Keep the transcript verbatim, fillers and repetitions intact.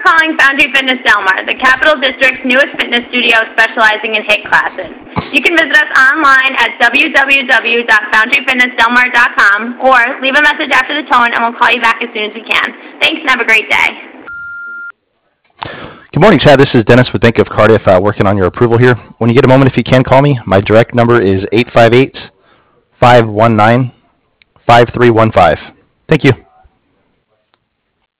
calling Foundry Fitness Del Mar, the Capital District's newest fitness studio specializing in HIIT classes. You can visit us online at w w w dot foundry fitness del mar dot com or leave a message after the tone and we'll call you back as soon as we can. Thanks and have a great day. Good morning, Chad. This is Dennis with Bank of Cardiff, uh, working on your approval here. When you get a moment, if you can, call me. My direct number is eight five eight, five one nine, five three one five. Thank you.